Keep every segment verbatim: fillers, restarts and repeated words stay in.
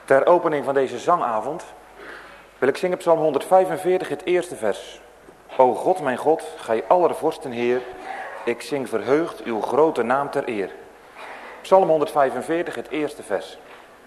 Ter opening van deze zangavond wil ik zingen Psalm honderdvijfenveertig, het eerste vers. O God, mijn God, gij aller vorsten Heer, ik zing verheugd uw grote naam ter eer. Psalm honderdvijfenveertig, het eerste vers.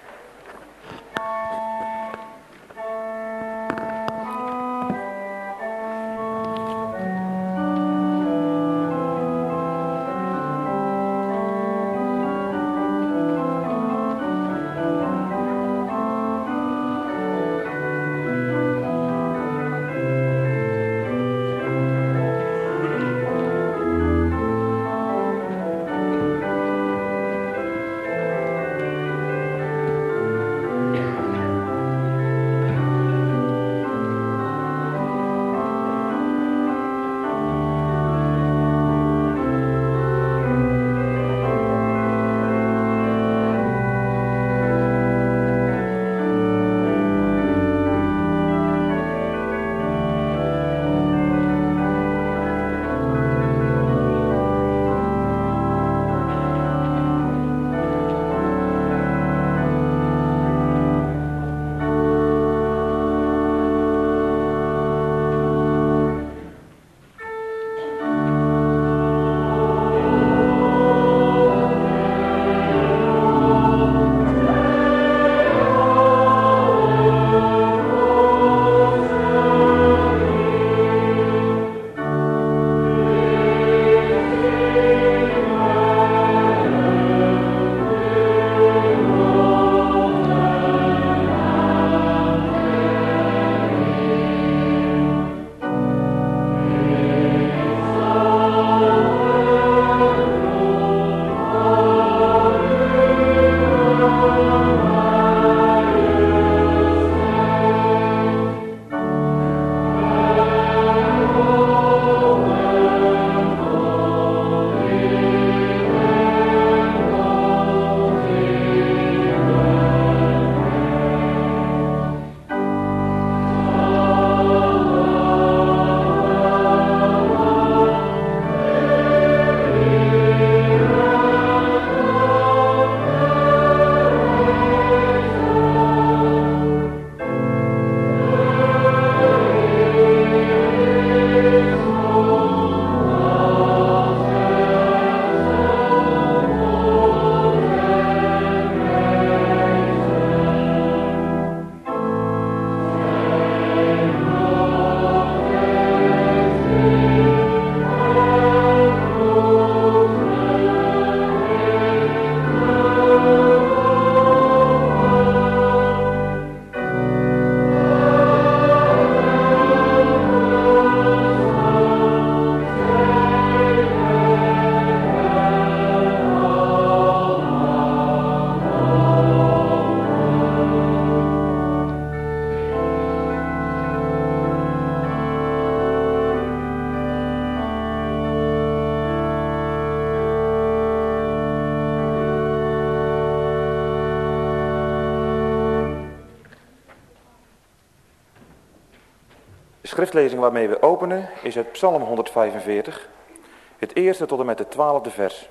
De schriftlezing waarmee we openen is het Psalm honderdvijfenveertig, het eerste tot en met het twaalfde vers.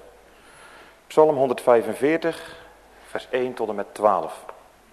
Psalm honderdvijfenveertig, vers één tot en met twaalf.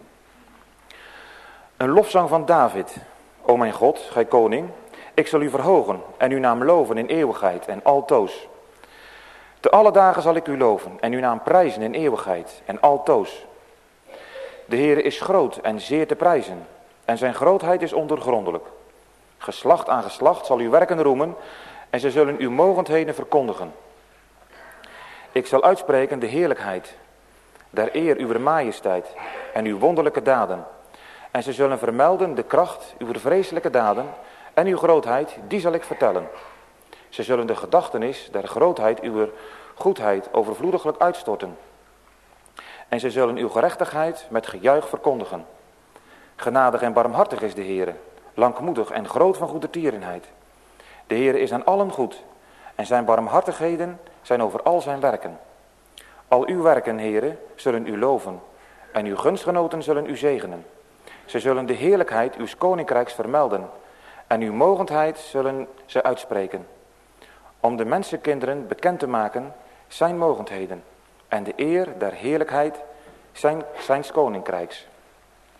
Een lofzang van David. O mijn God, gij koning, ik zal u verhogen en uw naam loven in eeuwigheid en altoos. Te alle dagen zal ik u loven en uw naam prijzen in eeuwigheid en altoos. De Heere is groot en zeer te prijzen en zijn grootheid is ondoorgrondelijk. Geslacht aan geslacht zal uw werken roemen en zij zullen uw mogendheden verkondigen. Ik zal uitspreken de heerlijkheid, der eer uw majesteit en uw wonderlijke daden. En zij zullen vermelden de kracht uw vreselijke daden en uw grootheid, die zal ik vertellen. Zij zullen de gedachtenis der grootheid uw goedheid overvloediglijk uitstorten. En zij zullen uw gerechtigheid met gejuich verkondigen. Genadig en barmhartig is de Heere, langmoedig en groot van goedertierenheid. De Heere is aan allen goed en zijn barmhartigheden zijn over al zijn werken. Al uw werken, Heere, zullen u loven en uw gunstgenoten zullen u zegenen. Zij zullen de heerlijkheid uws koninkrijks vermelden en uw mogendheid zullen zij uitspreken. Om de mensenkinderen bekend te maken zijn mogendheden en de eer der heerlijkheid zijn, zijns koninkrijks.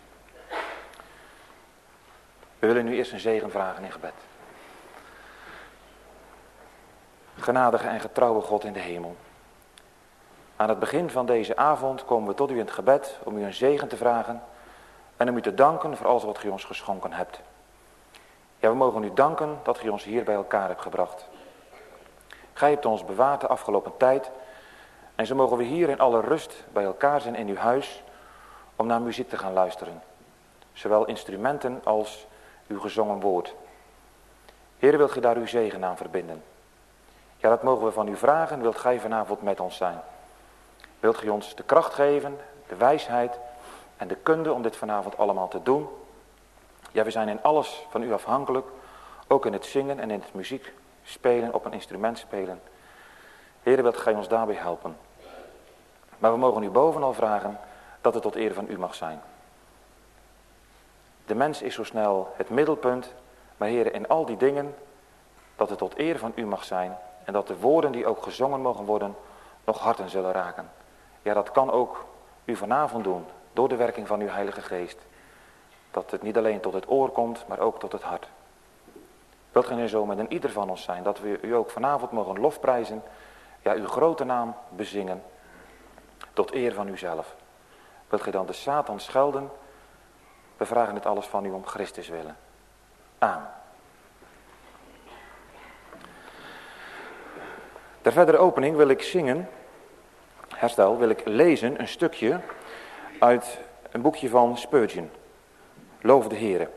We willen nu eerst een zegen vragen in gebed. Genadige en getrouwe God in de hemel. Aan het begin van deze avond komen we tot u in het gebed om u een zegen te vragen en om u te danken voor alles wat u ons geschonken hebt. Ja, we mogen u danken dat u ons hier bij elkaar hebt gebracht. Gij hebt ons bewaard de afgelopen tijd en zo mogen we hier in alle rust bij elkaar zijn in uw huis om naar muziek te gaan luisteren. Zowel instrumenten als uw gezongen woord. Heer, wilt gij daar uw zegen aan verbinden? Ja, dat mogen we van u vragen. Wilt gij vanavond met ons zijn? Wilt gij ons de kracht geven, de wijsheid en de kunde om dit vanavond allemaal te doen? Ja, we zijn in alles van u afhankelijk. Ook in het zingen en in het muziek spelen, op een instrument spelen. Heer, wilt gij ons daarbij helpen? Maar we mogen u bovenal vragen dat het tot eer van u mag zijn. De mens is zo snel het middelpunt, maar Heer, in al die dingen, dat het tot eer van u mag zijn en dat de woorden die ook gezongen mogen worden, nog harten zullen raken. Ja, dat kan ook u vanavond doen, door de werking van uw Heilige Geest. Dat het niet alleen tot het oor komt, maar ook tot het hart. Wilt gij nu zo met een ieder van ons zijn, dat we u ook vanavond mogen lofprijzen, ja, uw grote naam bezingen, tot eer van uzelf. Wilt gij dan de Satan schelden? We vragen dit alles van u om Christus willen. Amen. Ter verdere opening wil ik zingen, herstel, wil ik lezen een stukje uit een boekje van Spurgeon. Loof de Heere.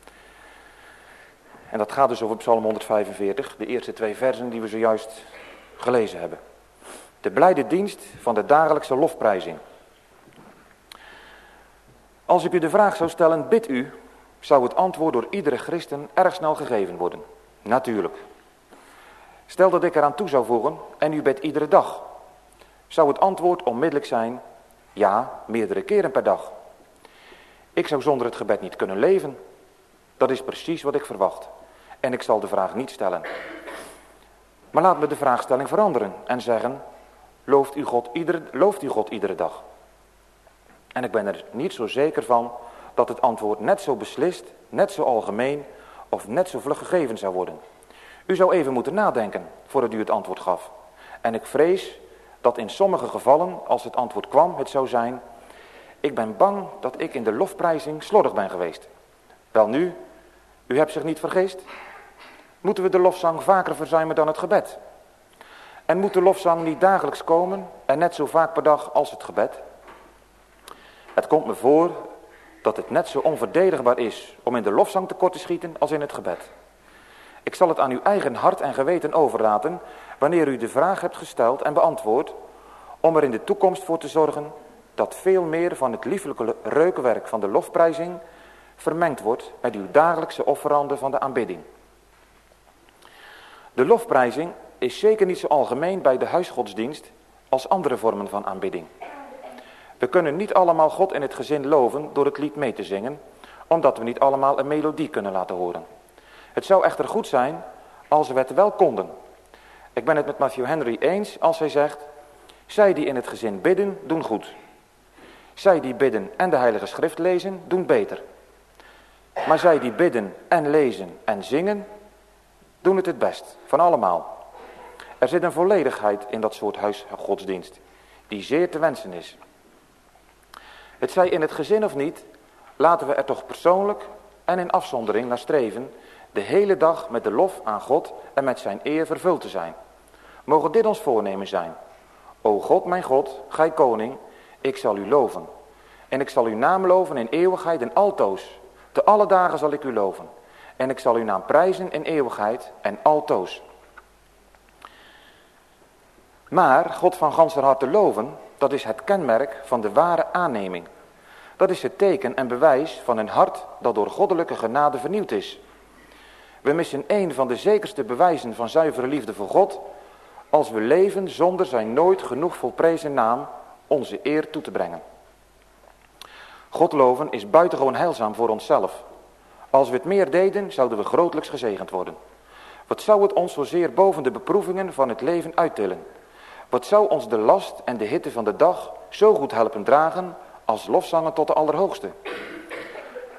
En dat gaat dus over Psalm honderdvijfenveertig, de eerste twee versen die we zojuist gelezen hebben. De blijde dienst van de dagelijkse lofprijzing. Als ik u de vraag zou stellen, bid u, zou het antwoord door iedere christen erg snel gegeven worden. Natuurlijk. Stel dat ik eraan toe zou voegen, en u bidt iedere dag. Zou het antwoord onmiddellijk zijn, ja, meerdere keren per dag. Ik zou zonder het gebed niet kunnen leven. Dat is precies wat ik verwacht. En ik zal de vraag niet stellen. Maar laat me de vraagstelling veranderen en zeggen, looft u God iedere, looft u God iedere dag? En ik ben er niet zo zeker van dat het antwoord net zo beslist, net zo algemeen of net zo vlug gegeven zou worden. U zou even moeten nadenken voordat u het antwoord gaf. En ik vrees dat in sommige gevallen, als het antwoord kwam, het zou zijn, ik ben bang dat ik in de lofprijzing slordig ben geweest. Welnu, u hebt zich niet vergist. Moeten we de lofzang vaker verzuimen dan het gebed? En moet de lofzang niet dagelijks komen en net zo vaak per dag als het gebed? Het komt me voor dat het net zo onverdedigbaar is om in de lofzang tekort te schieten als in het gebed. Ik zal het aan uw eigen hart en geweten overlaten wanneer u de vraag hebt gesteld en beantwoord, om er in de toekomst voor te zorgen dat veel meer van het lieflijke reukwerk van de lofprijzing vermengd wordt met uw dagelijkse offeranden van de aanbidding. De lofprijzing is zeker niet zo algemeen bij de huisgodsdienst als andere vormen van aanbidding. We kunnen niet allemaal God in het gezin loven door het lied mee te zingen, omdat we niet allemaal een melodie kunnen laten horen. Het zou echter goed zijn als we het wel konden. Ik ben het met Matthew Henry eens als hij zegt, zij die in het gezin bidden, doen goed. Zij die bidden en de Heilige Schrift lezen, doen beter. Maar zij die bidden en lezen en zingen, doen het het best, van allemaal. Er zit een volledigheid in dat soort huisgodsdienst, die zeer te wensen is. Het zij in het gezin of niet, laten we er toch persoonlijk en in afzondering naar streven, de hele dag met de lof aan God en met zijn eer vervuld te zijn. Mogen dit ons voornemen zijn. O God, mijn God, gij koning, ik zal u loven. En ik zal uw naam loven in eeuwigheid en altoos. Te alle dagen zal ik u loven. En ik zal uw naam prijzen in eeuwigheid en altoos. Maar God van ganser harte loven, dat is het kenmerk van de ware aanneming. Dat is het teken en bewijs van een hart dat door goddelijke genade vernieuwd is. We missen een van de zekerste bewijzen van zuivere liefde voor God, als we leven zonder zijn nooit genoeg volprezen naam onze eer toe te brengen. God loven is buitengewoon heilzaam voor onszelf. Als we het meer deden, zouden we grotelijks gezegend worden. Wat zou het ons zozeer boven de beproevingen van het leven uittillen? Wat zou ons de last en de hitte van de dag zo goed helpen dragen als lofzangen tot de Allerhoogste?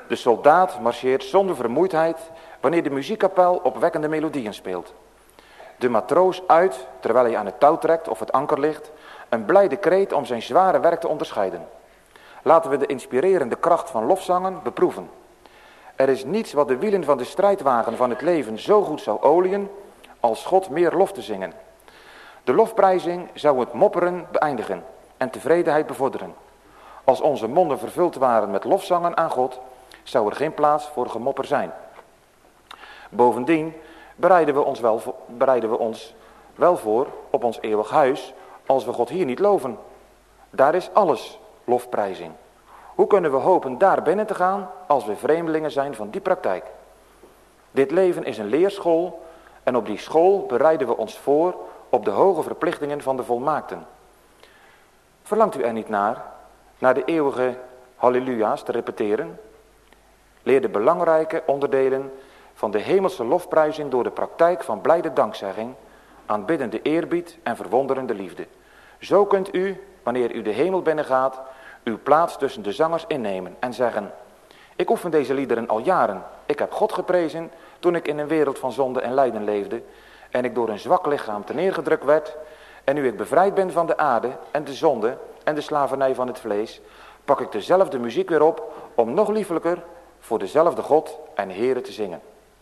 De soldaat marcheert zonder vermoeidheid wanneer de muziekkapel opwekkende melodieën speelt. De matroos uit, terwijl hij aan het touw trekt of het anker ligt, een blijde kreet om zijn zware werk te onderscheiden. Laten we de inspirerende kracht van lofzangen beproeven. Er is niets wat de wielen van de strijdwagen van het leven zo goed zou oliën, als God meer lof te zingen. De lofprijzing zou het mopperen beëindigen en tevredenheid bevorderen. Als onze monden vervuld waren met lofzangen aan God, zou er geen plaats voor gemopper zijn. Bovendien bereiden we ons wel, bereiden we ons wel voor op ons eeuwig huis, als we God hier niet loven. Daar is alles lofprijzing. Hoe kunnen we hopen daar binnen te gaan als we vreemdelingen zijn van die praktijk? Dit leven is een leerschool en op die school bereiden we ons voor op de hoge verplichtingen van de volmaakten. Verlangt u er niet naar, naar de eeuwige halleluja's te repeteren? Leer de belangrijke onderdelen van de hemelse lofprijzing door de praktijk van blijde dankzegging, aanbiddende eerbied en verwonderende liefde. Zo kunt u, wanneer u de hemel binnengaat, uw plaats tussen de zangers innemen en zeggen: ik oefen deze liederen al jaren. Ik heb God geprezen toen ik in een wereld van zonde en lijden leefde en ik door een zwak lichaam teneergedrukt werd. En nu ik bevrijd ben van de aarde en de zonde en de slavernij van het vlees, pak ik dezelfde muziek weer op om nog liefelijker voor dezelfde God en Heere te zingen.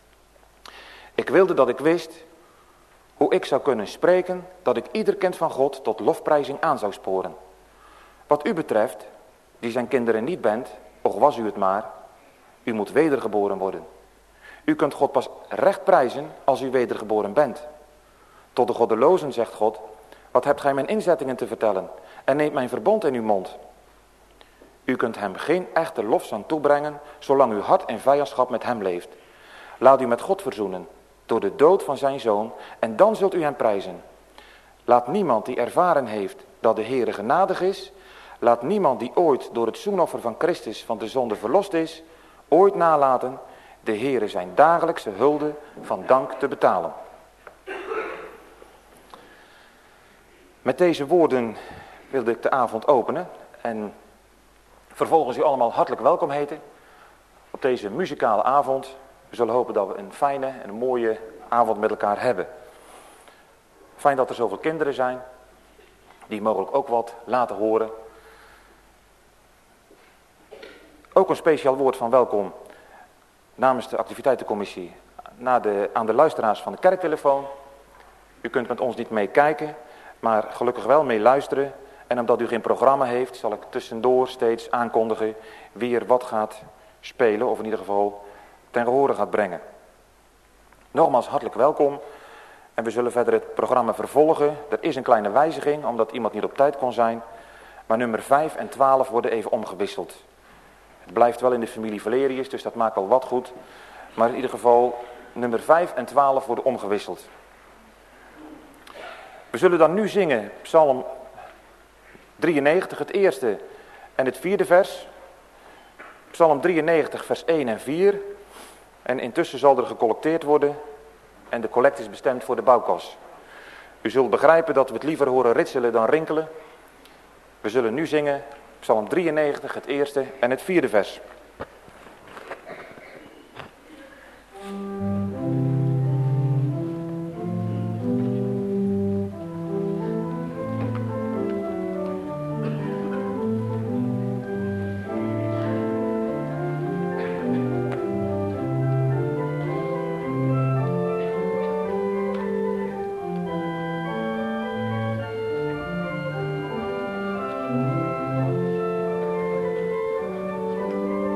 Ik wilde dat ik wist hoe ik zou kunnen spreken, dat ik ieder kind van God tot lofprijzing aan zou sporen. Wat u betreft, die zijn kinderen niet bent, och was u het maar, u moet wedergeboren worden. U kunt God pas recht prijzen als u wedergeboren bent. Tot de goddelozen zegt God: wat hebt gij mijn inzettingen te vertellen en neemt mijn verbond in uw mond. U kunt hem geen echte lofzang toebrengen zolang uw hart in vijandschap met hem leeft. Laat u met God verzoenen door de dood van zijn zoon en dan zult u hem prijzen. Laat niemand die ervaren heeft dat de Heere genadig is, laat niemand die ooit door het zoenoffer van Christus van de zonde verlost is, ooit nalaten de Heere zijn dagelijkse hulde van dank te betalen. Met deze woorden wilde ik de avond openen en vervolgens u allemaal hartelijk welkom heten op deze muzikale avond. We zullen hopen dat we een fijne en een mooie avond met elkaar hebben. Fijn dat er zoveel kinderen zijn, die mogelijk ook wat laten horen. Ook een speciaal woord van welkom namens de activiteitencommissie naar de, aan de luisteraars van de kerktelefoon. U kunt met ons niet meekijken, maar gelukkig wel mee luisteren. En omdat u geen programma heeft, zal ik tussendoor steeds aankondigen wie er wat gaat spelen, of in ieder geval ten gehore gaat brengen. Nogmaals hartelijk welkom. En we zullen verder het programma vervolgen. Er is een kleine wijziging, omdat iemand niet op tijd kon zijn. Maar nummer vijf en twaalf worden even omgewisseld. Het blijft wel in de familie Valerius, dus dat maakt al wat goed. Maar in ieder geval, nummer vijf en twaalf worden omgewisseld. We zullen dan nu zingen Psalm drieënnegentig, het eerste en het vierde vers. Psalm drieënnegentig, vers één en vier. En intussen zal er gecollecteerd worden en de collect is bestemd voor de bouwkas. U zult begrijpen dat we het liever horen ritselen dan rinkelen. We zullen nu zingen Psalm drieënnegentig, het eerste en het vierde vers. Thank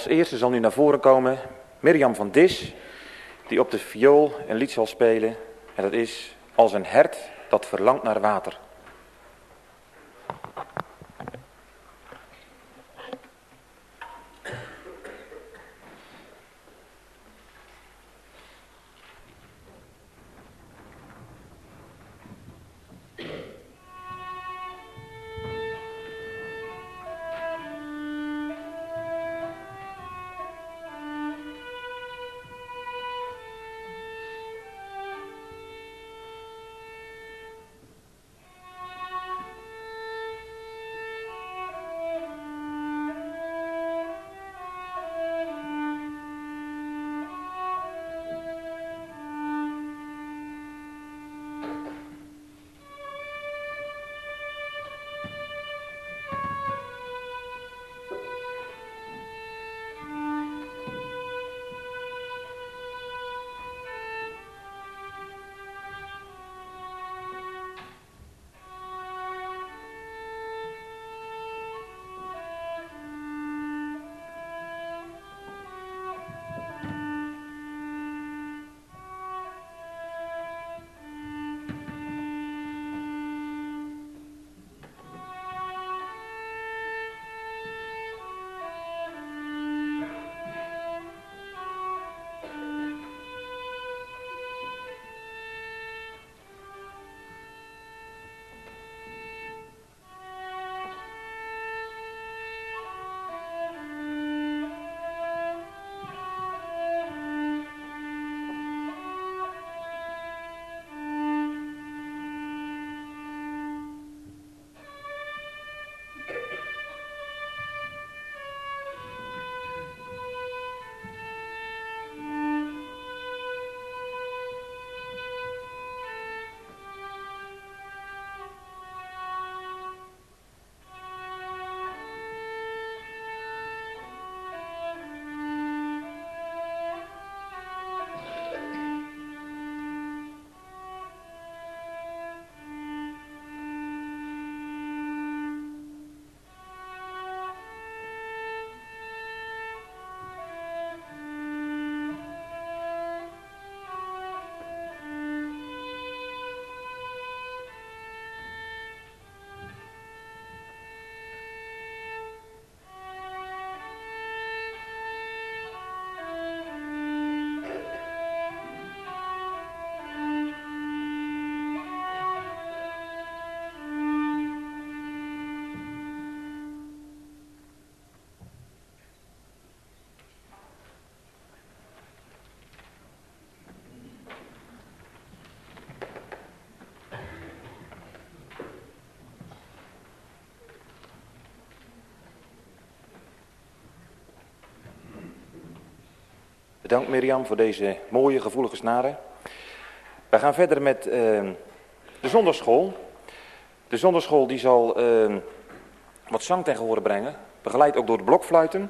Als eerste zal nu naar voren komen Mirjam van Dis, die op de viool een lied zal spelen. En dat is Als een hert dat verlangt naar water. Bedankt Mirjam voor deze mooie gevoelige snaren. We gaan verder met uh, de zondagschool. De zondagschool die zal uh, wat zang ten gehore brengen. Begeleid ook door de blokfluiten.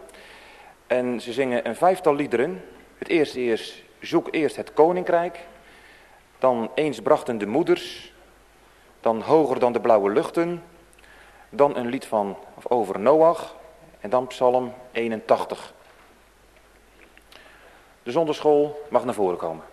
En ze zingen een vijftal liederen. Het eerste is Zoek eerst het koninkrijk. Dan Eens brachten de moeders. Dan Hoger dan de blauwe luchten. Dan een lied van, of over Noach. En dan Psalm eenentachtig. De zondagschool mag naar voren komen.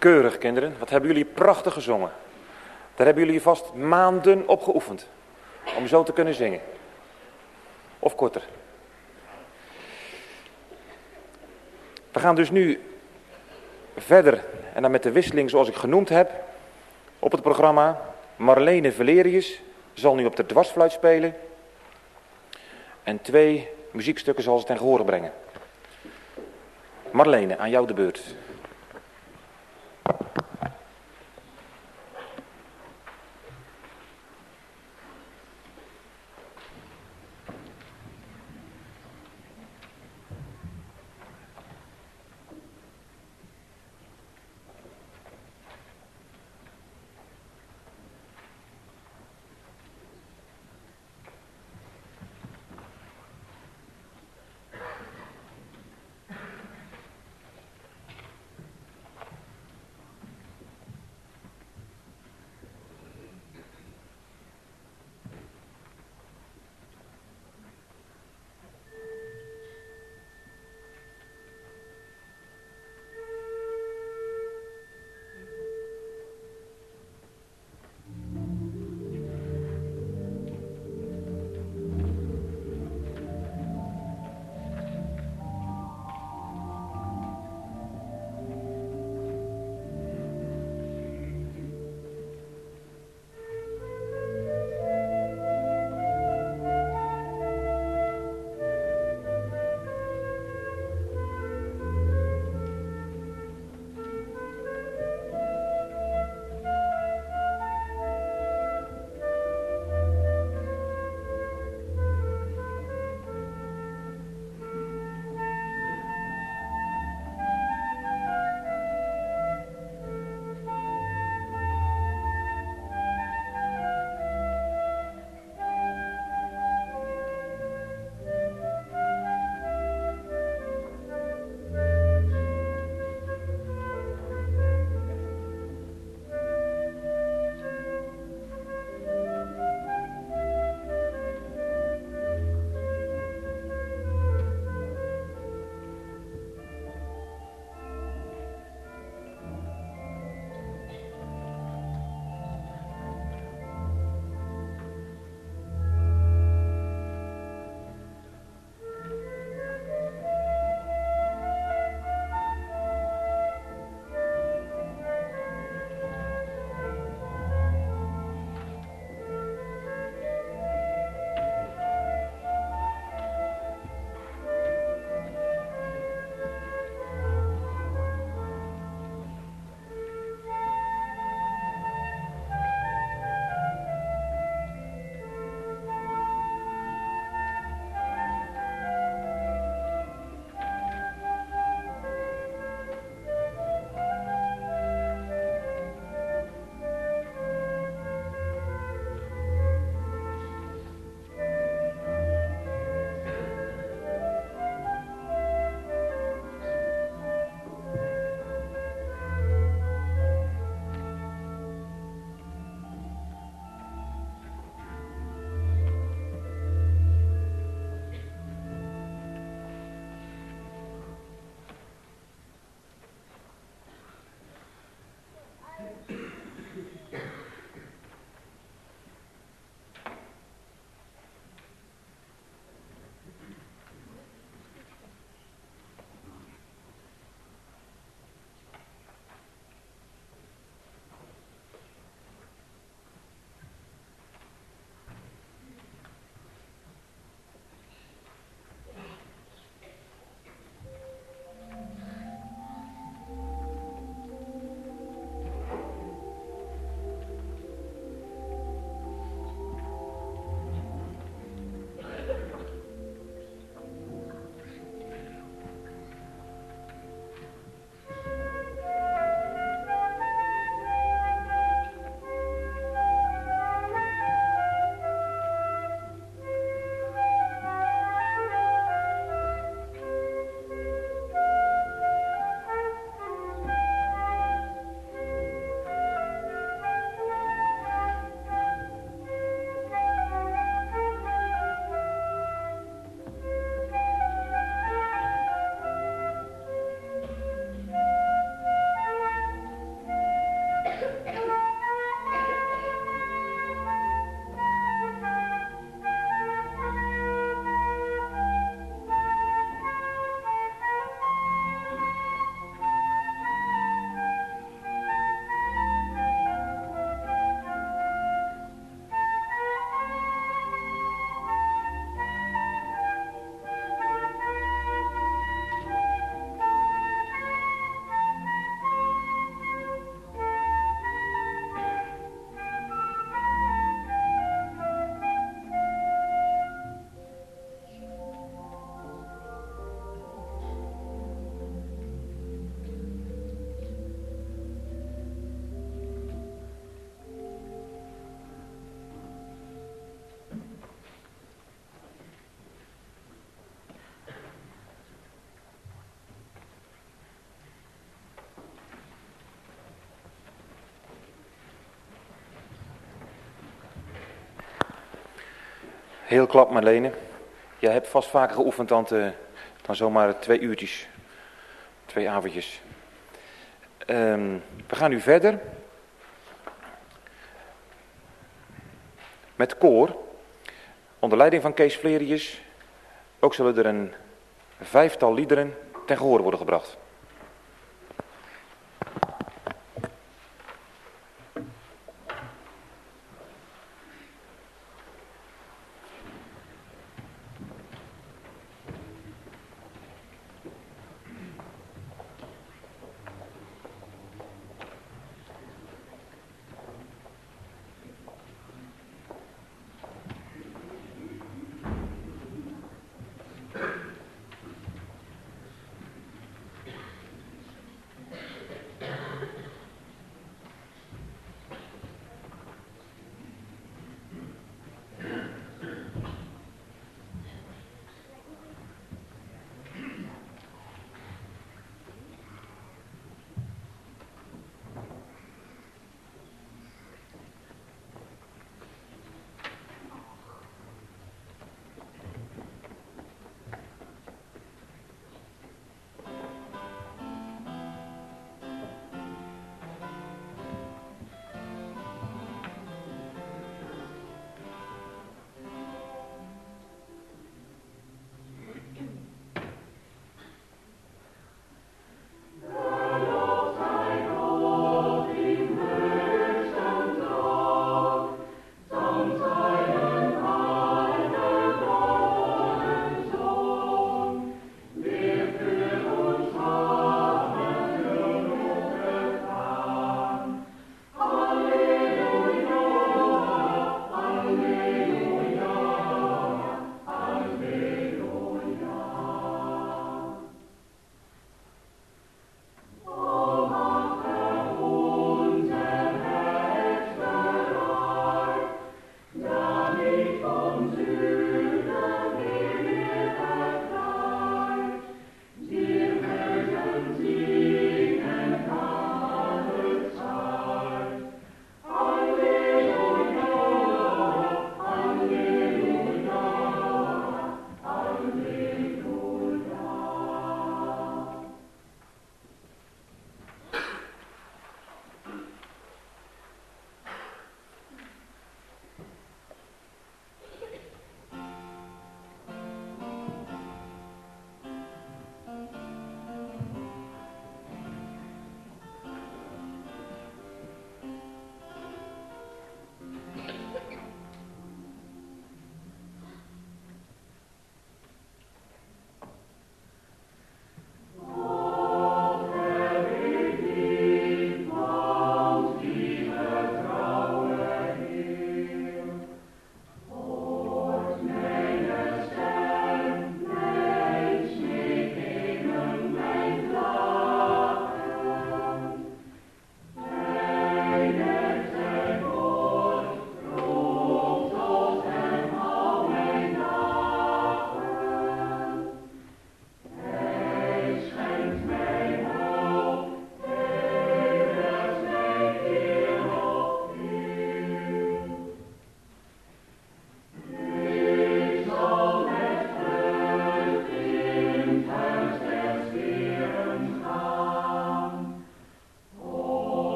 Keurig, kinderen. Wat hebben jullie prachtig gezongen. Daar hebben jullie vast maanden op geoefend. Om zo te kunnen zingen. Of korter. We gaan dus nu verder. En dan met de wisseling zoals ik genoemd heb. Op het programma. Marlene Valerius zal nu op de dwarsfluit spelen. En twee muziekstukken zal ze ten gehore brengen. Marlene, aan jou de beurt. Heel klap Marlene. Jij hebt vast vaker geoefend dan, te, dan zomaar twee uurtjes. Twee avondjes. Um, we gaan nu verder. Met koor. Onder leiding van Kees Vlerius. Ook zullen er een vijftal liederen ten gehoor worden gebracht.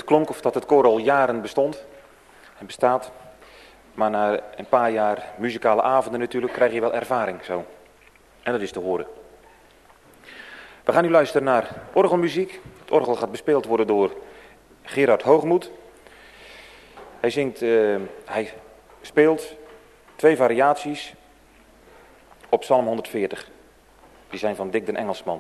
klonk of dat het koor al jaren bestond en bestaat. Maar na een paar jaar muzikale avonden natuurlijk krijg je wel ervaring zo. En dat is te horen. We gaan nu luisteren naar orgelmuziek. Het orgel gaat bespeeld worden door Gerard Hoogmoed. Hij zingt, uh, hij speelt twee variaties op Psalm honderdveertig. Die zijn van Dick den Engelsman.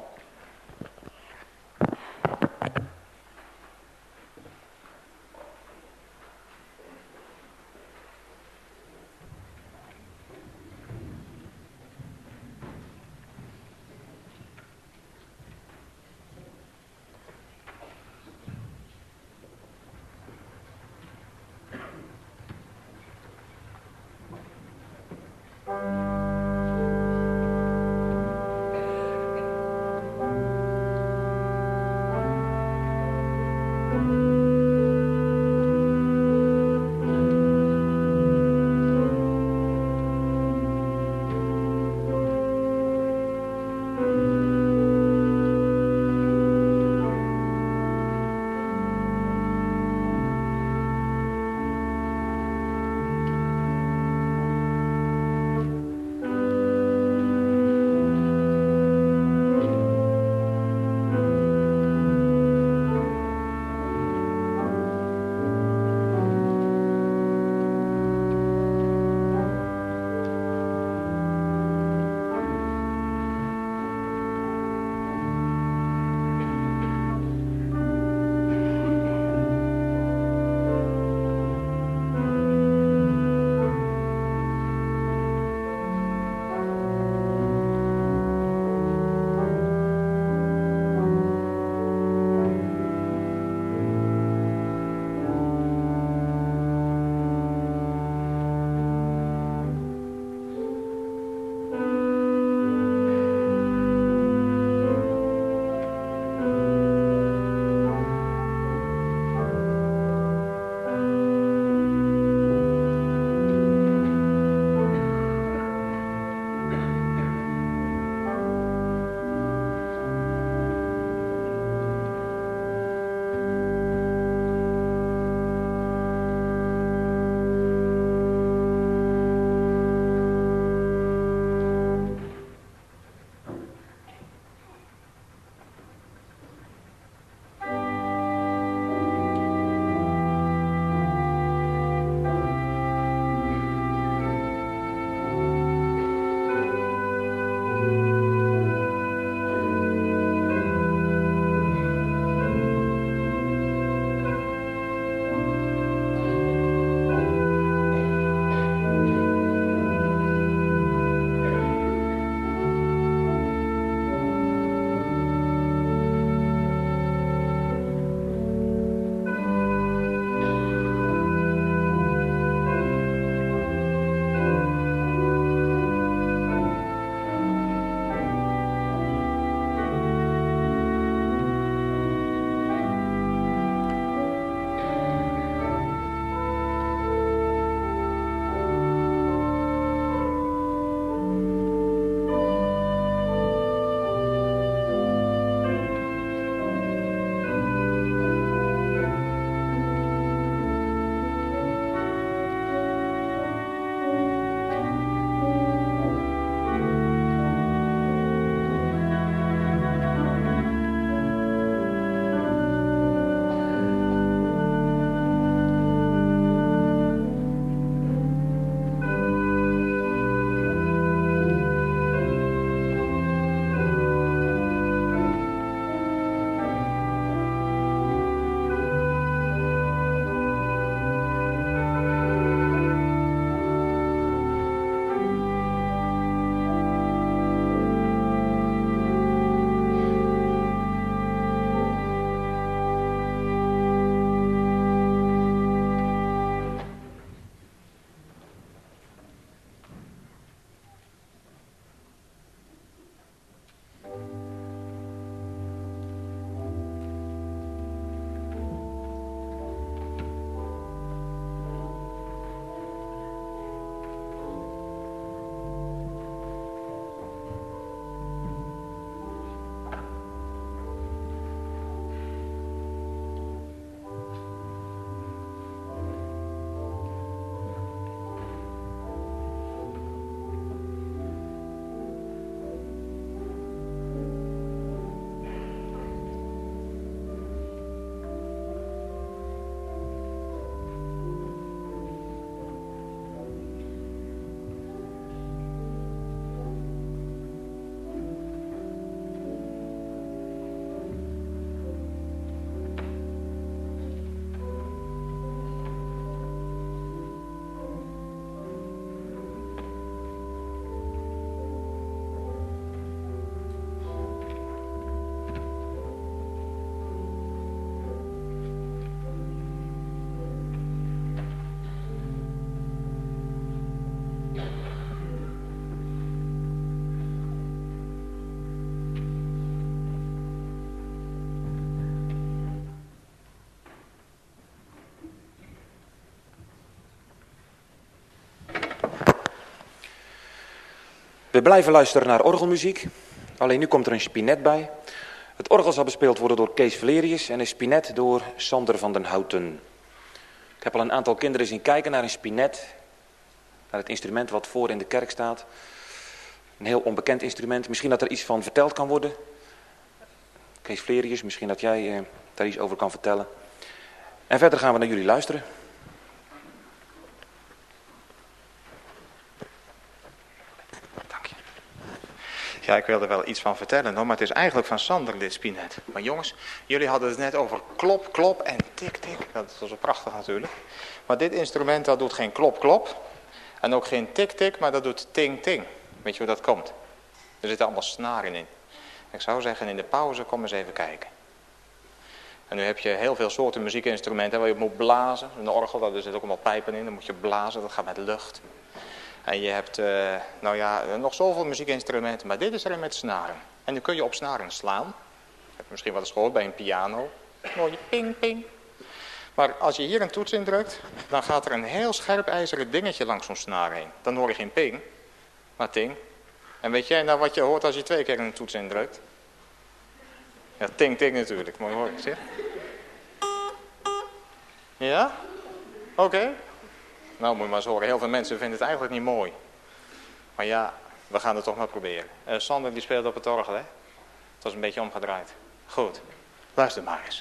We blijven luisteren naar orgelmuziek. Alleen nu komt er een spinet bij. Het orgel zal bespeeld worden door Kees Valerius en een spinet door Sander van den Houten. Ik heb al een aantal kinderen zien kijken naar een spinet. Naar het instrument wat voor in de kerk staat. Een heel onbekend instrument. Misschien dat er iets van verteld kan worden. Kees Valerius, misschien dat jij eh, daar iets over kan vertellen. En verder gaan we naar jullie luisteren. Ja, ik wilde wel iets van vertellen, hoor, maar het is eigenlijk van Sander, dit spinet. Maar jongens, jullie hadden het net over klop, klop en tik, tik. Dat was wel prachtig natuurlijk. Maar dit instrument, dat doet geen klop, klop. En ook geen tik, tik, maar dat doet ting, ting. Weet je hoe dat komt? Er zitten allemaal snaren in. Ik zou zeggen, in de pauze, kom eens even kijken. En nu heb je heel veel soorten muziekinstrumenten waar je op moet blazen. Een orgel, daar zitten ook allemaal pijpen in, dan moet je blazen, dat gaat met lucht. En je hebt, uh, nou ja, nog zoveel muziekinstrumenten, maar dit is er met snaren. En nu kun je op snaren slaan. Dat heb je misschien wel eens gehoord bij een piano. Hoor je ping, ping. Maar als je hier een toets indrukt, dan gaat er een heel scherp ijzeren dingetje langs zo'n snaar heen. Dan hoor je geen ping, maar ting. En weet jij nou wat je hoort als je twee keer een toets indrukt? Ja, ting, ting natuurlijk. Mooi hoor, zeg. Ja? Oké. Okay. Nou, moet je maar eens horen. Heel veel mensen vinden het eigenlijk niet mooi. Maar ja, we gaan het toch maar proberen. Uh, Sander die speelt op het orgel, hè? Het was een beetje omgedraaid. Goed, luister maar eens.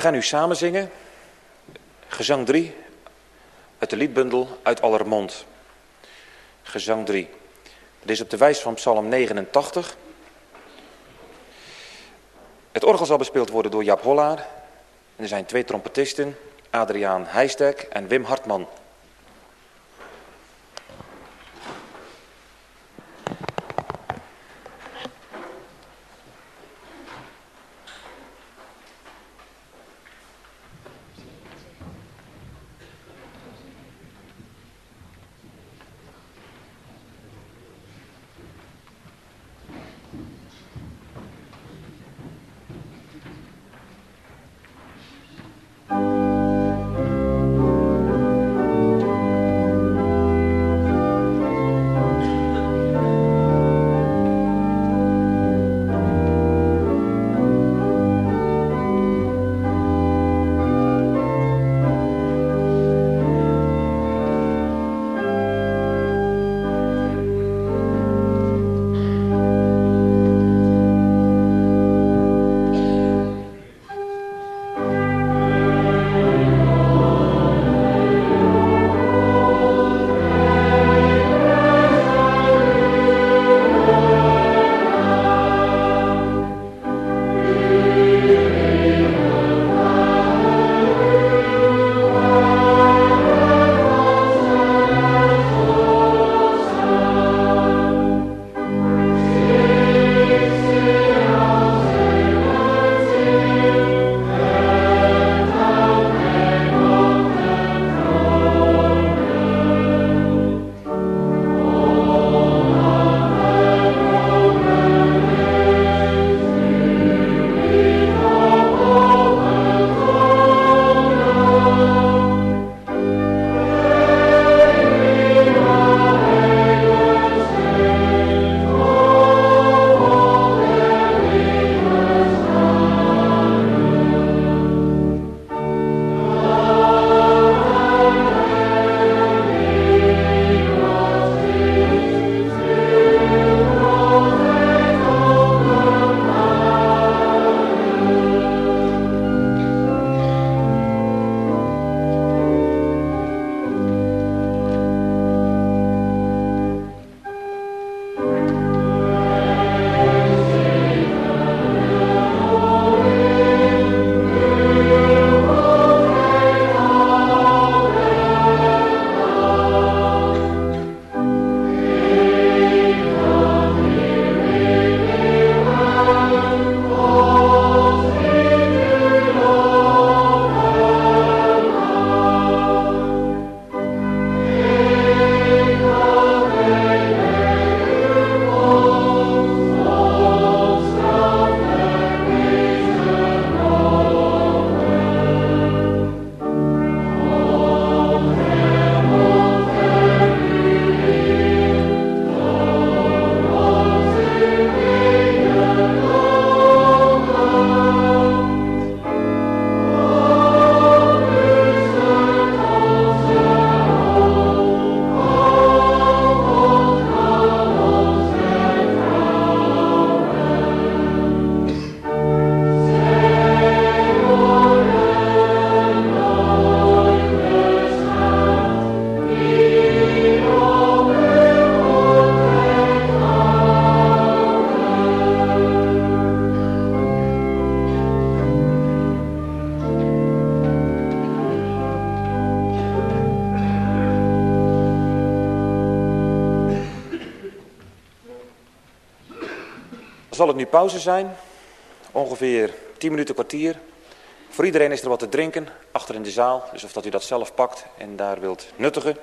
gaan nu samen zingen. Gezang drie. Uit de liedbundel Uit aller mond. Gezang drie. Dit is op de wijze van Psalm negenentachtig. Het orgel zal bespeeld worden door Jaap Hollaar. En er zijn twee trompetisten, Adriaan Heijstek en Wim Hartman. Zal het nu pauze zijn, ongeveer tien minuten, kwartier. Voor iedereen is er wat te drinken, achter in de zaal, dus of dat u dat zelf pakt en daar wilt nuttigen.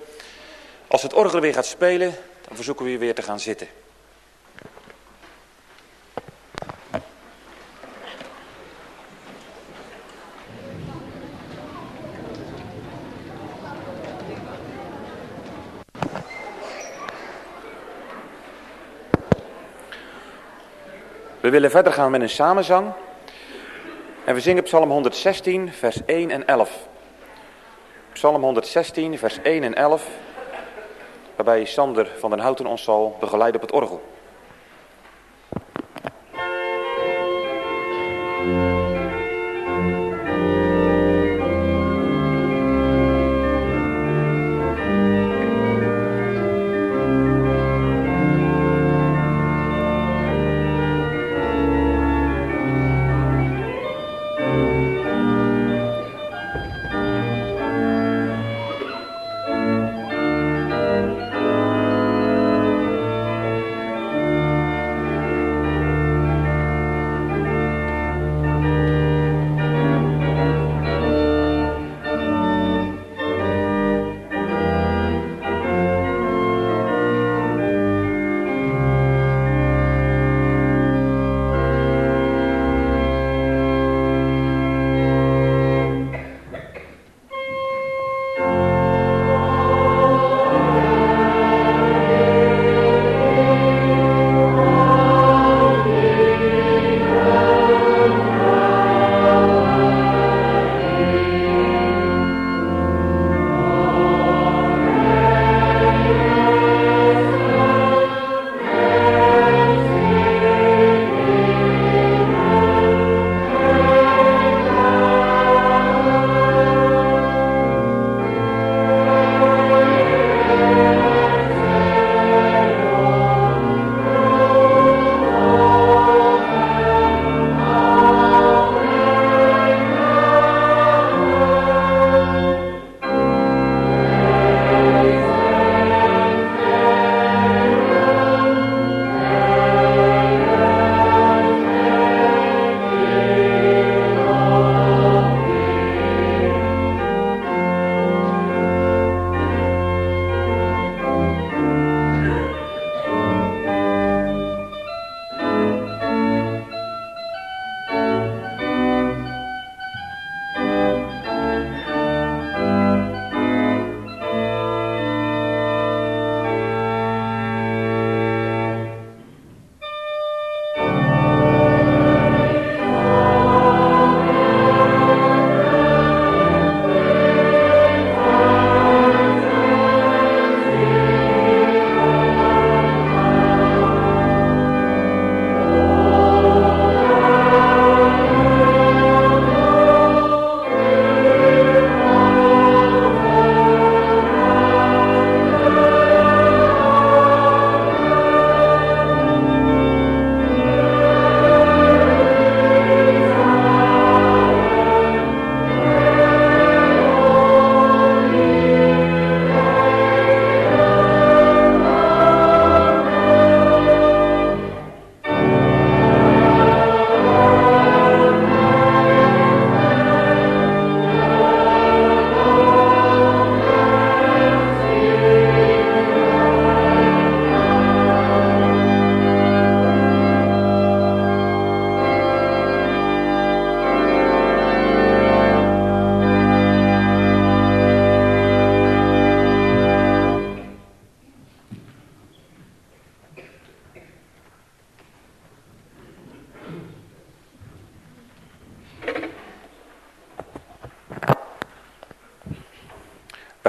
Als het orgel weer gaat spelen, dan verzoeken we u weer te gaan zitten. We willen verder gaan met een samenzang. En we zingen Psalm honderdzestien, vers één en elf. Psalm honderdzestien, vers één en elf. Waarbij Sander van den Houten ons zal begeleiden op het orgel.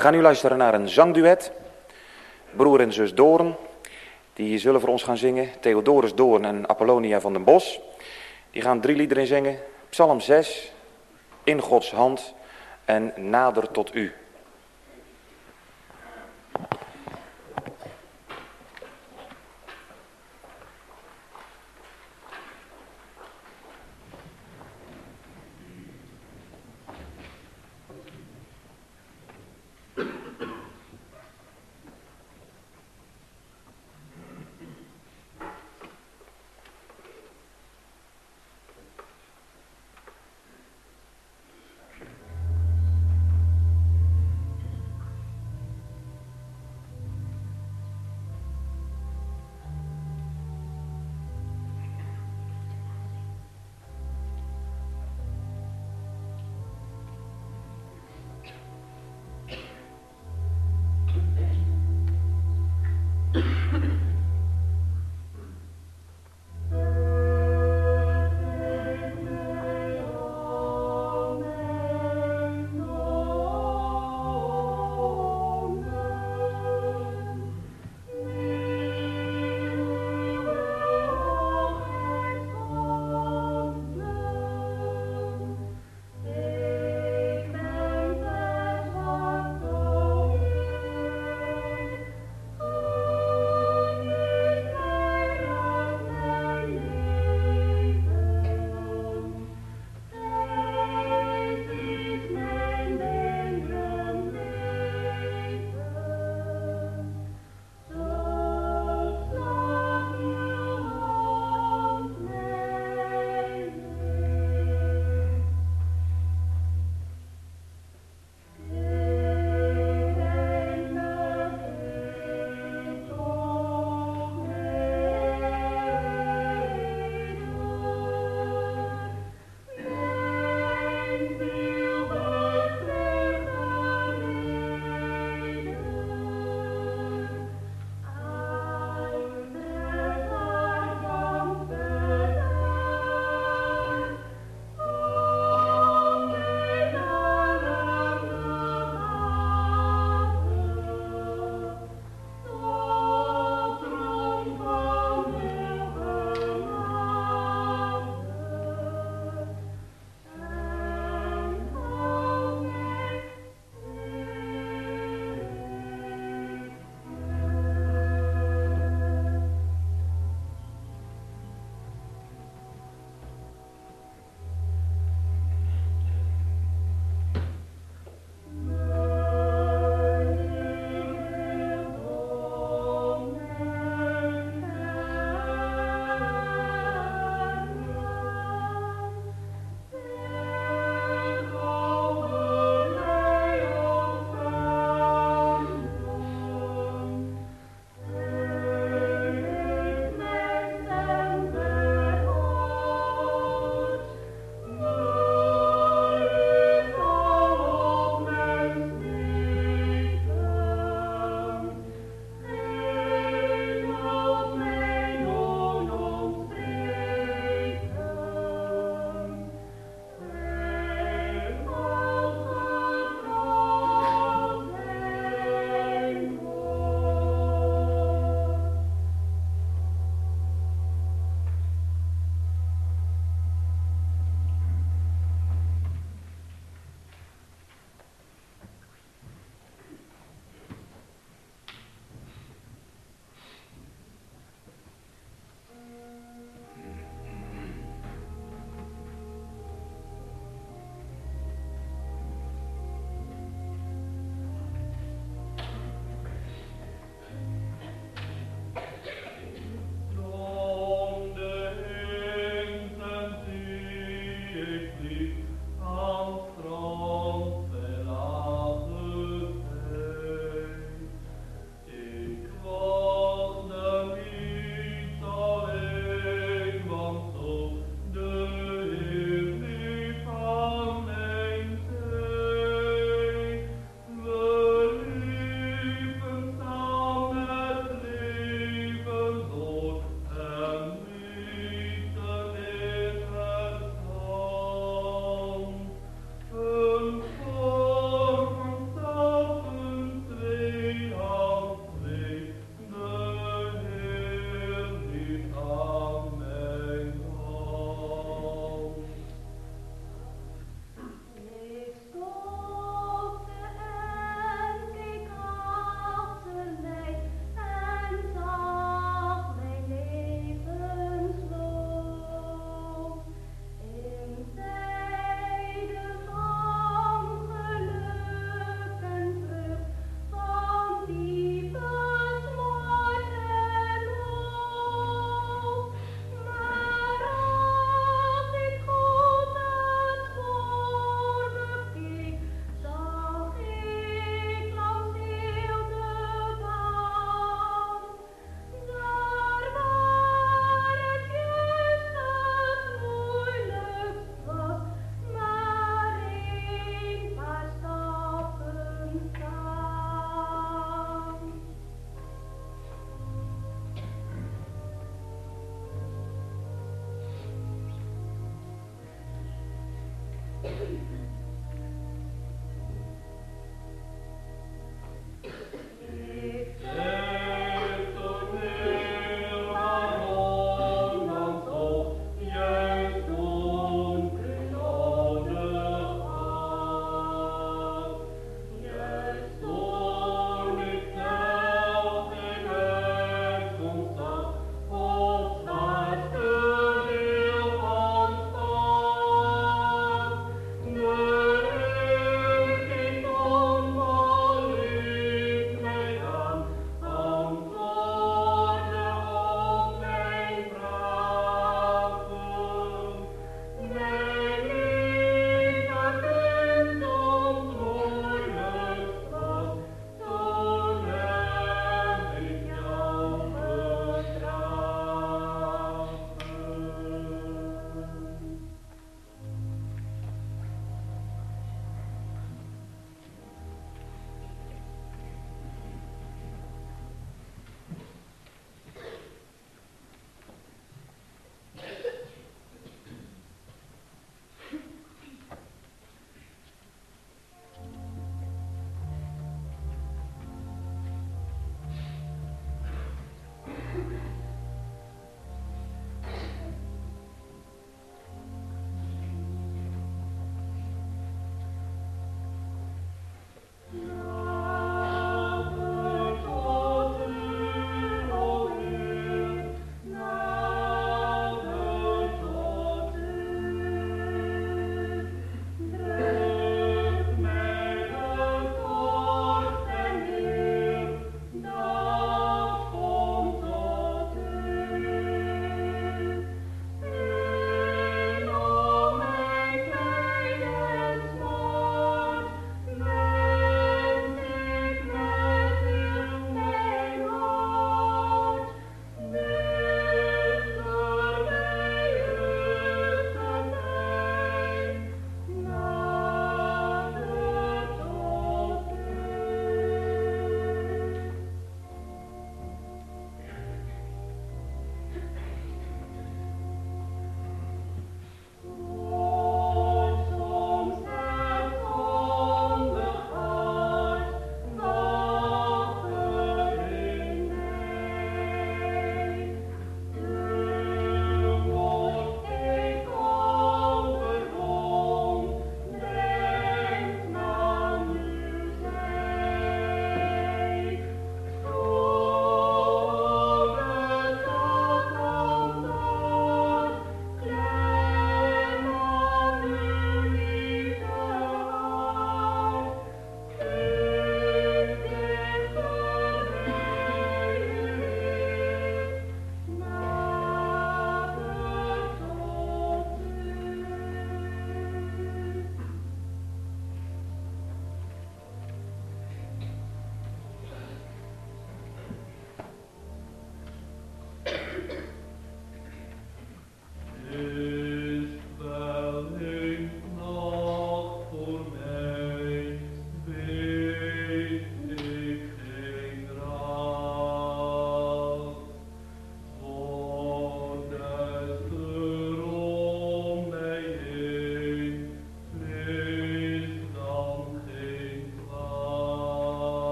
gaan nu luisteren naar een zangduet. Broer en zus Doorn, die zullen voor ons gaan zingen. Theodorus Doorn en Apollonia van den Bos. Die gaan drie liederen zingen. Psalm zes, In Gods hand en Nader tot u.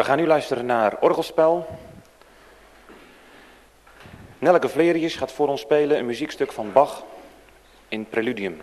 We gaan nu luisteren naar orgelspel. Nelleke Vlerius gaat voor ons spelen een muziekstuk van Bach in preludium.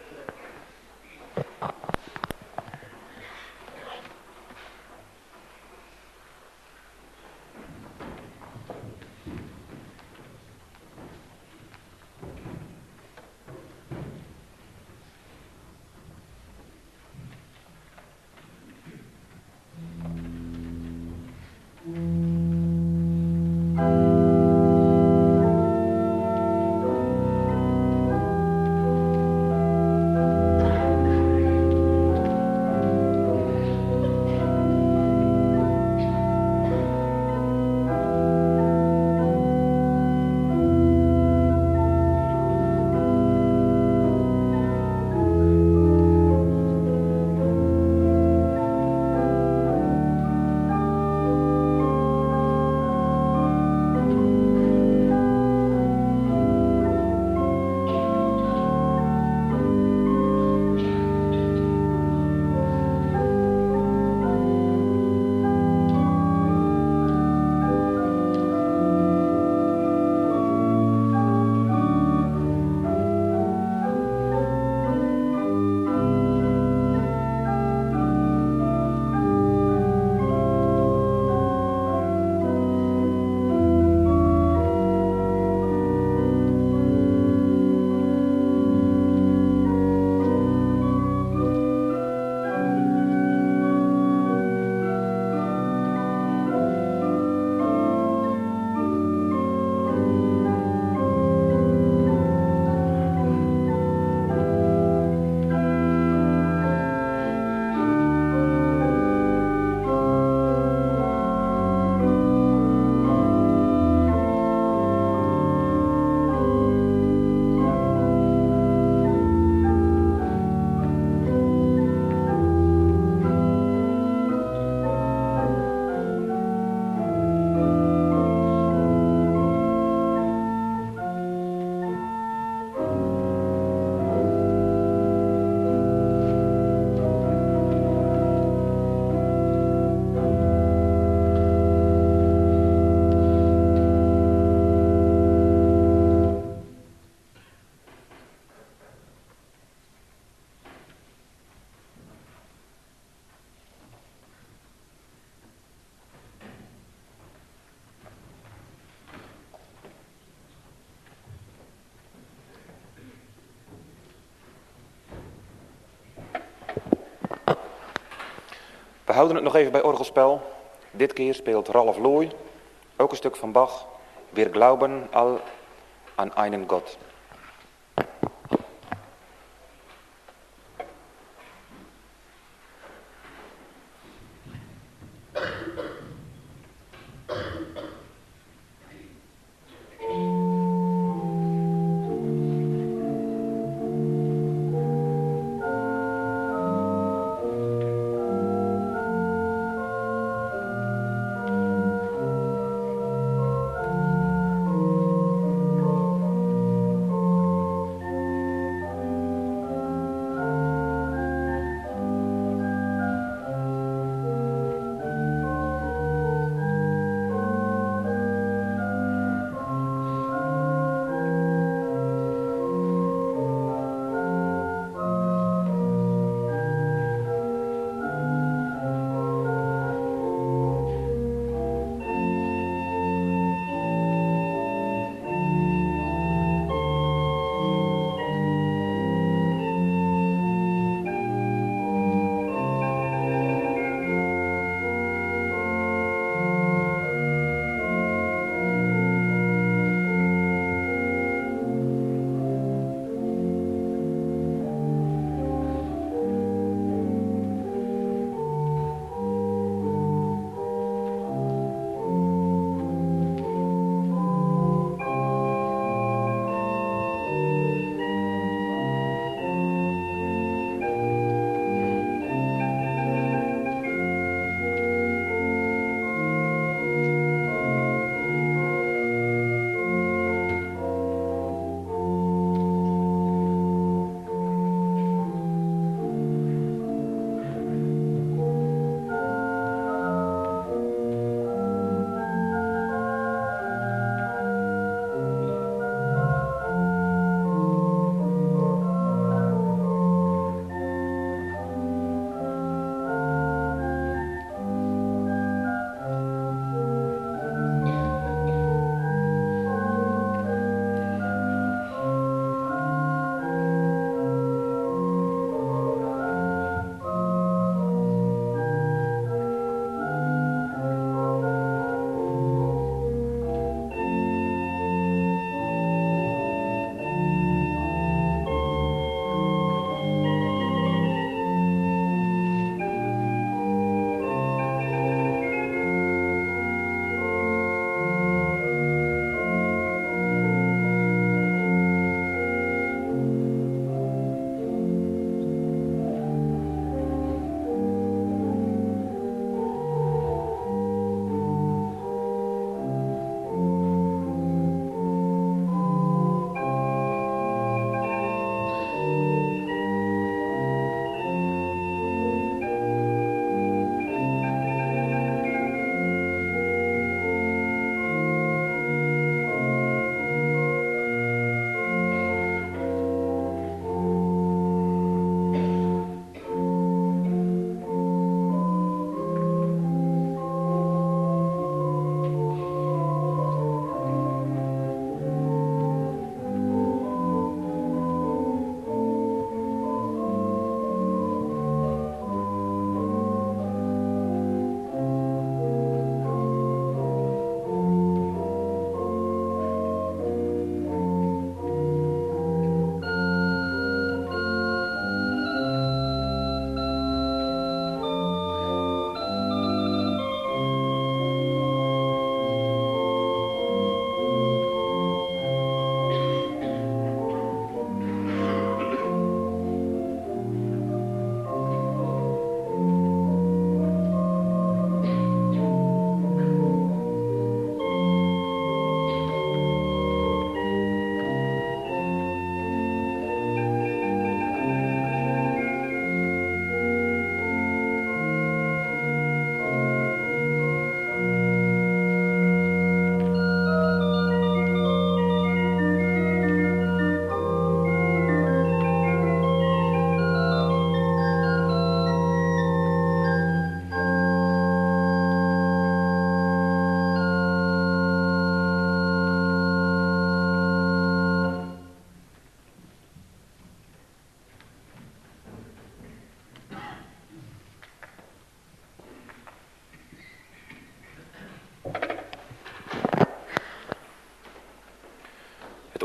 We houden het nog even bij orgelspel. Dit keer speelt Ralf Looy, ook een stuk van Bach. Wir glauben all an einen Gott.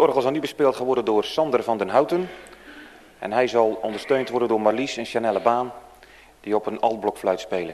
orgel zal nu bespeeld worden door Sander van den Houten. En hij zal ondersteund worden door Marlies en Chanelle Baan, die op een altblokfluit spelen.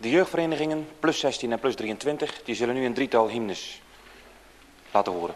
jeugdverenigingen, plus zestien en plus drieëntwintig, die zullen nu een drietal hymnes laten horen.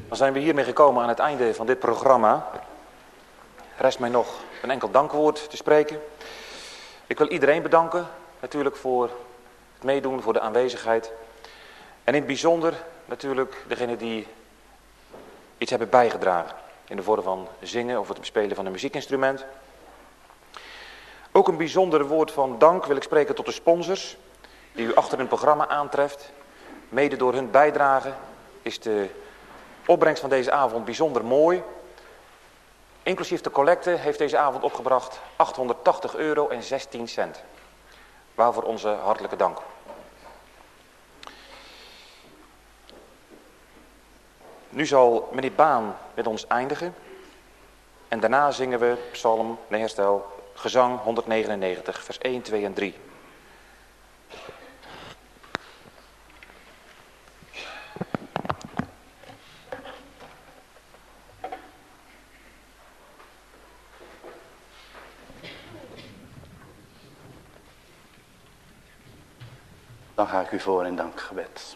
Dan zijn we hiermee gekomen aan het einde van dit programma. Rest mij nog een enkel dankwoord te spreken. Ik wil iedereen bedanken, natuurlijk voor het meedoen, voor de aanwezigheid. En in het bijzonder natuurlijk degene die iets hebben bijgedragen. In de vorm van zingen of het bespelen van een muziekinstrument. Ook een bijzonder woord van dank wil ik spreken tot de sponsors die u achter het programma aantreft. Mede door hun bijdrage is de opbrengst van deze avond bijzonder mooi. Inclusief de collecte heeft deze avond opgebracht achthonderdtachtig euro en zestien cent. Waarvoor onze hartelijke dank. Nu zal meneer Baan met ons eindigen. En daarna zingen we psalm, nee herstel, gezang honderdnegenennegentig, vers één, twee en drie. Dan ga ik u voor in dankgebed.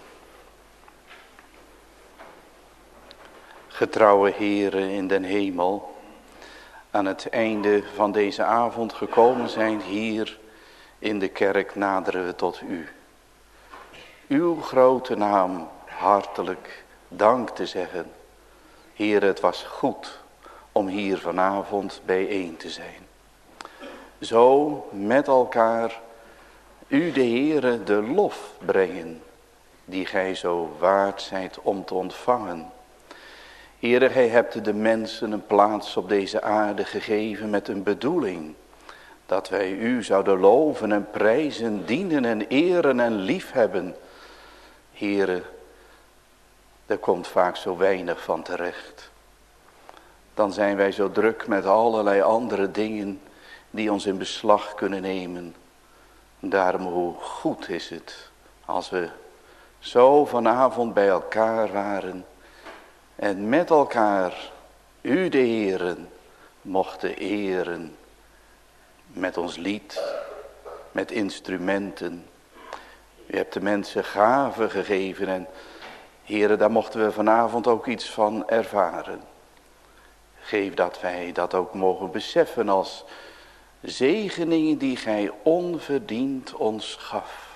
Getrouwe Heere in den hemel, aan het einde van deze avond gekomen zijn hier in de kerk naderen we tot u. Uw grote naam hartelijk dank te zeggen. Heer, het was goed om hier vanavond bijeen te zijn. Zo met elkaar u de Heere de lof brengen, die gij zo waard zijt om te ontvangen. Heere, gij hebt de mensen een plaats op deze aarde gegeven met een bedoeling. Dat wij u zouden loven en prijzen, dienen en eren en liefhebben. Heere, er komt vaak zo weinig van terecht. Dan zijn wij zo druk met allerlei andere dingen die ons in beslag kunnen nemen. Daarom hoe goed is het als we zo vanavond bij elkaar waren en met elkaar u de Heeren mochten eren met ons lied, met instrumenten. U hebt de mensen gaven gegeven en Heere, daar mochten we vanavond ook iets van ervaren. Geef dat wij dat ook mogen beseffen als zegeningen die gij onverdiend ons gaf.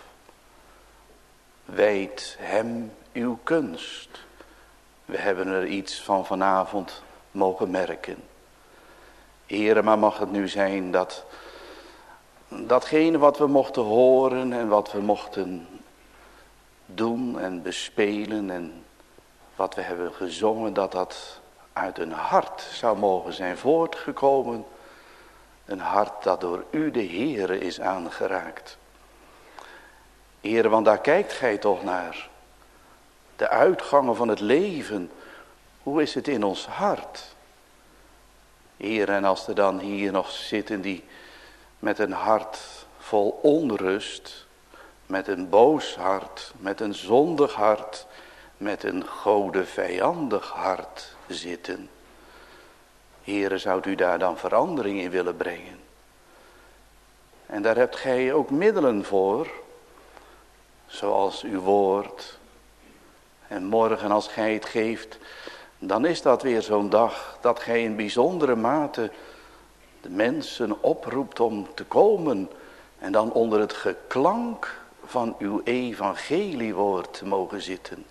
Wijd hem uw kunst. We hebben er iets van vanavond mogen merken. Heere, maar mag het nu zijn dat datgene wat we mochten horen en wat we mochten doen en bespelen en wat we hebben gezongen, dat dat uit een hart zou mogen zijn voortgekomen. Een hart dat door u de Heere is aangeraakt. Heere, want daar kijkt gij toch naar. De uitgangen van het leven. Hoe is het in ons hart? Heere, en als er dan hier nog zitten die met een hart vol onrust, met een boos hart, met een zondig hart, met een godenvijandig hart zitten. Heere, zou u daar dan verandering in willen brengen? En daar hebt gij ook middelen voor, zoals uw woord. En morgen als gij het geeft, dan is dat weer zo'n dag dat gij in bijzondere mate de mensen oproept om te komen en dan onder het geklank van uw evangeliewoord te mogen zitten.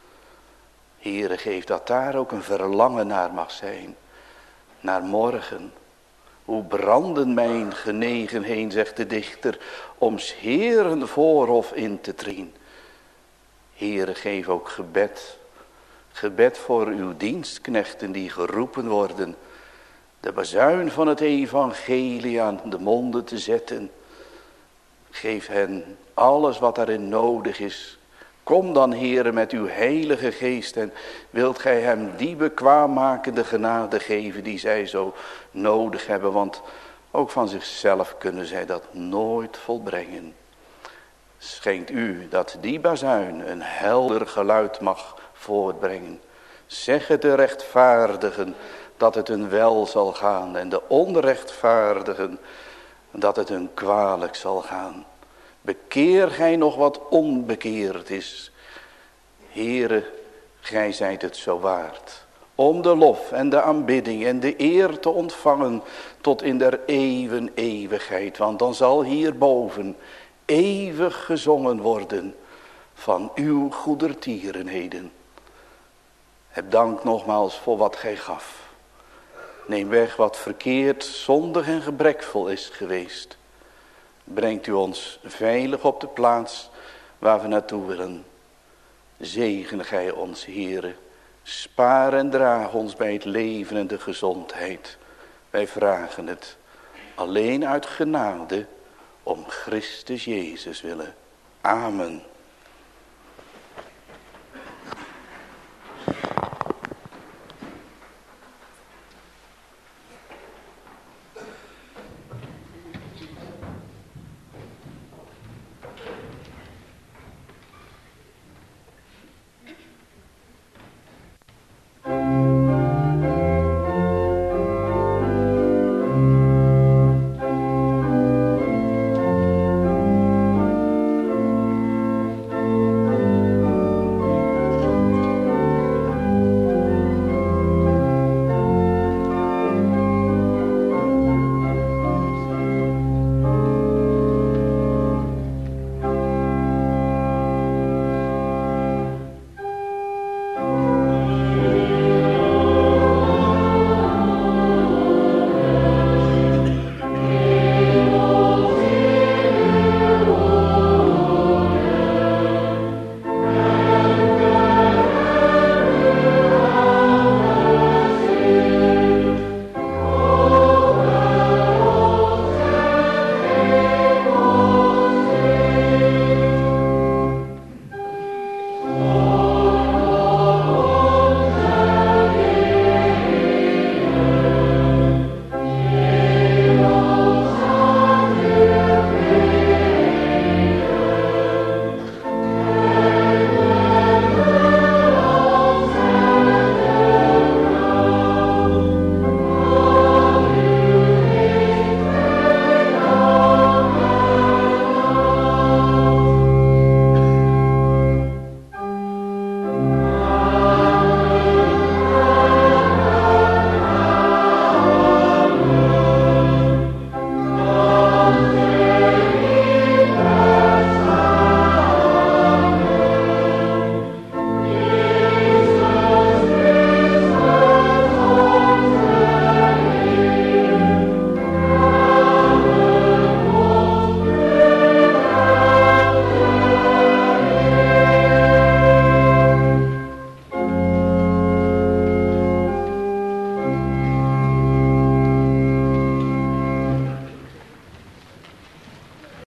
Heere, geef dat daar ook een verlangen naar mag zijn. Naar morgen. Hoe branden mijn genegen heen, zegt de dichter, om 's Heeren voorhof in te trien. Heere, geef ook gebed. Gebed voor uw dienstknechten die geroepen worden. De bazuin van het evangelie aan de monden te zetten. Geef hen alles wat daarin nodig is. Kom dan, Heere, met uw heilige geest en wilt gij hem die bekwaammakende genade geven die zij zo nodig hebben. Want ook van zichzelf kunnen zij dat nooit volbrengen. Schenkt u dat die bazuin een helder geluid mag voortbrengen. Zeg het de rechtvaardigen dat het hun wel zal gaan en de onrechtvaardigen dat het hun kwalijk zal gaan. Bekeer gij nog wat onbekeerd is. Heere, gij zijt het zo waard. Om de lof en de aanbidding en de eer te ontvangen tot in der eeuwen eeuwigheid. Want dan zal hierboven eeuwig gezongen worden van uw goedertierenheden. Heb dank nogmaals voor wat gij gaf. Neem weg wat verkeerd, zondig en gebrekvol is geweest. Brengt u ons veilig op de plaats waar we naartoe willen. Zegen gij ons, Heere. Spaar en draag ons bij het leven en de gezondheid. Wij vragen het alleen uit genade om Christus Jezus willen. Amen.